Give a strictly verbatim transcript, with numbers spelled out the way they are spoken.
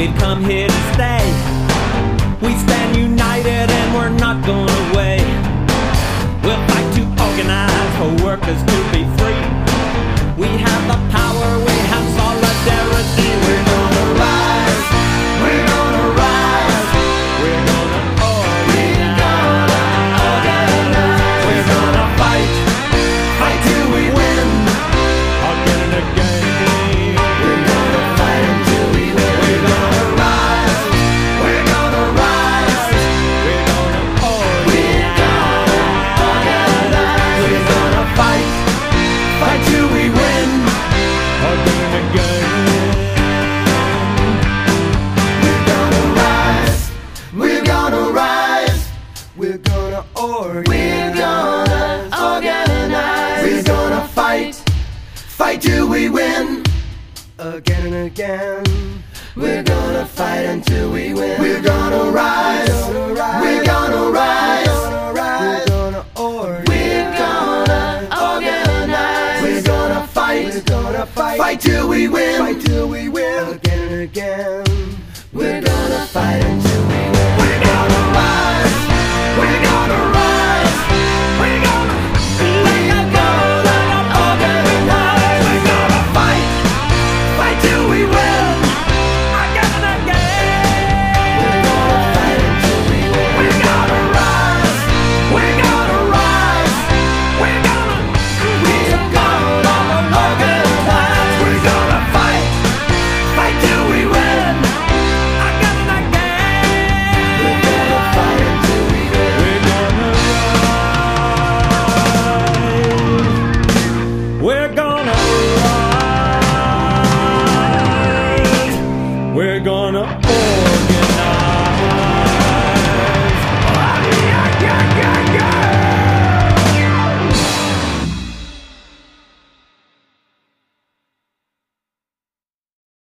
We've come here to stay. We stand united and we're not going away. We'll fight to organize for workers to be free. We have the power, we have solidarity. We're gonna rise, we're gonna rise, we're gonna organize, we're gonna fight, fight till we win, again and again. We're gonna fight until we win. We're gonna rise, we're gonna rise, we're gonna organize, we're gonna fight, fight till we win, again and again. We're gonna rise, we're gonna rise, we're gonna organize, we're gonna organize, we're gonna fight, fight till we win, again and again. We're gonna fight until we win. We're gonna rise, we're gonna rise, we're gonna organize, we're gonna organize, we're gonna fight, we're gonna fight, fight till we win, fight till we win, again and again.